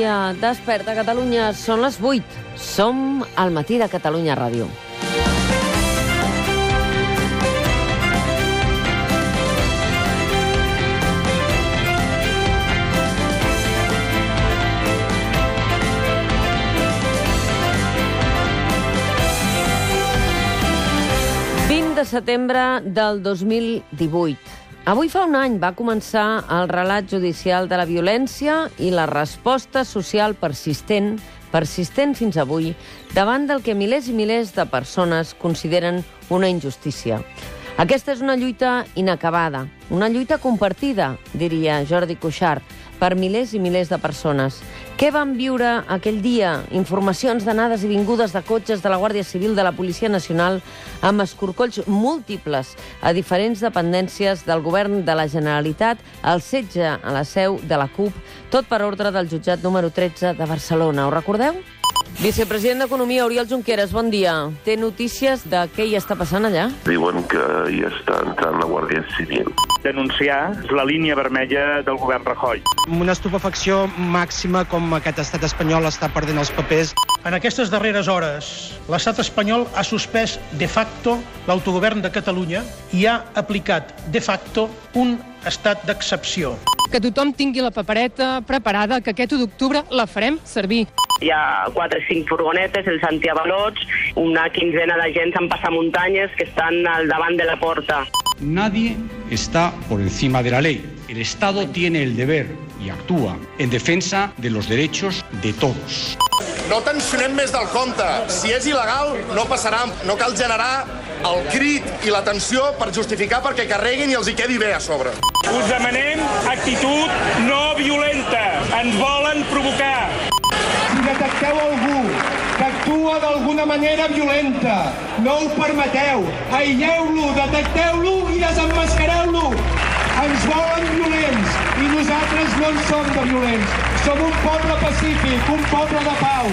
dia. Desperta Catalunya, són les 8. Som al matí de Catalunya Ràdio. De setembre del 2018. Avui fa un any va començar el relat judicial de la violència i la resposta social persistent fins avui, davant del que milers i milers de persones consideren una injustícia. Aquesta és una lluita inacabada, una lluita compartida, diria Jordi Cuixart, per milers i milers de persones. Què van viure aquell dia? Informacions d'anades i vingudes de cotxes de la Guàrdia Civil, de la Policia Nacional, amb escorcolls múltiples a diferents dependències del govern de la Generalitat, el setge a la seu de la CUP, tot per ordre del jutjat número 13 de Barcelona. Ho recordeu? Vicepresident d'Economia, Oriol Junqueras, bon dia. Té notícies de què hi està passant allà? Diuen que hi està entrant la Guàrdia Civil. Denunciar la línia vermella del govern Rajoy. Una estupefacció màxima com aquest estat espanyol està perdent els papers. En aquestes darreres hores, l'estat espanyol ha suspès de facto l'autogovern de Catalunya i ha aplicat de facto un estat d'excepció. Que tothom tingui la papereta preparada, que aquest 1 d'octubre la farem servir. Hi ha 4 o 5 furgonetes, els antiavalots, una quinzena d'agents amb passamuntanyes que estan al davant de la porta. Nadie está por encima de la ley. El Estado tiene el deber y actúa en defensa de los derechos de todos. No tensionem més del compte. Si és il·legal, no passarà. No cal generar el crit i la tensió per justificar perquè carreguin i els hi quedi bé a sobre. Us demanem actitud no violenta. Ens volen provocar. Si detecteu algú que actua d'alguna manera violenta, no ho permeteu. Aïlleu-lo, detecteu-lo i desemmascareu-lo. Ens volen violents i nosaltres no en som de violents. Som un poble pacífic, un poble de pau.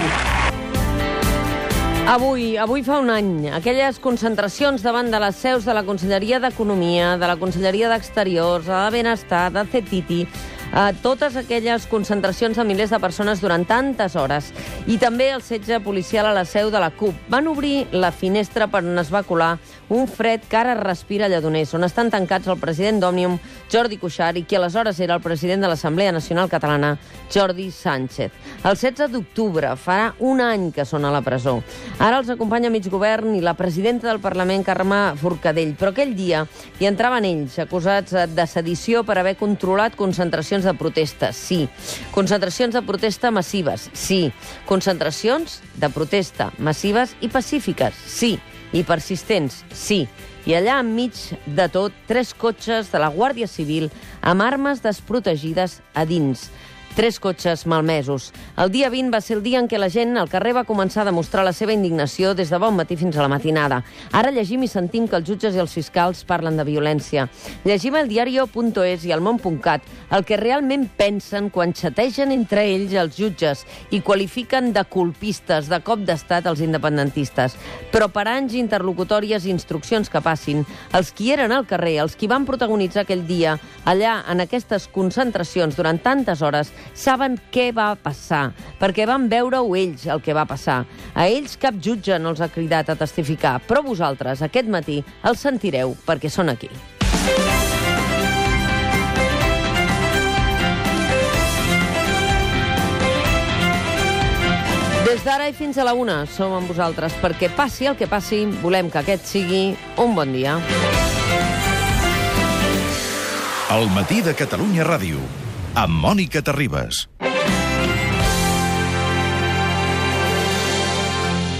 Avui fa un any, aquelles concentracions davant de les seus de la Conselleria d'Economia, de la Conselleria d'Exteriors, de Benestar, de CETITI, totes aquelles concentracions de milers de persones durant tantes hores, i també el setge policial a la seu de la CUP. Van obrir la finestra per on es va colar un fred que ara respira a Lledoners, on estan tancats el president d'Òmnium, Jordi Cuixart, i qui aleshores era el president de l'Assemblea Nacional Catalana, Jordi Sánchez. El 16 d'octubre farà un any que són a la presó. Ara els acompanya mig govern i la presidenta del Parlament, Carme Forcadell, però aquell dia hi entraven ells, acusats de sedició per haver controlat concentracions de protesta, sí. Concentracions de protesta massives, sí. Concentracions de protesta massives i pacífiques, sí. I persistents, sí. I allà enmig de tot, 3 cotxes de la Guàrdia Civil amb armes desprotegides a dins. 3 cotxes malmesos. El dia 20 va ser el dia en què la gent al carrer va començar a demostrar la seva indignació des de bon matí fins a la matinada. Ara llegim i sentim que els jutges i els fiscals parlen de violència. Llegim al diario.es i al món.cat el que realment pensen quan xategen entre ells els jutges i qualifiquen de colpistes, de cop d'estat els independentistes. Però per anys interlocutòries i instruccions que passin, els qui eren al carrer, els qui van protagonitzar aquell dia, allà en aquestes concentracions durant tantes hores, saben què va passar, perquè van veure-ho ells, el que va passar. A ells cap jutge no els ha cridat a testificar, però vosaltres, aquest matí, els sentireu perquè són aquí. Des d'ara i fins a la 1 som amb vosaltres, perquè passi el que passi, volem que aquest sigui un bon dia. El matí de Catalunya Ràdio, amb Mònica Terribas.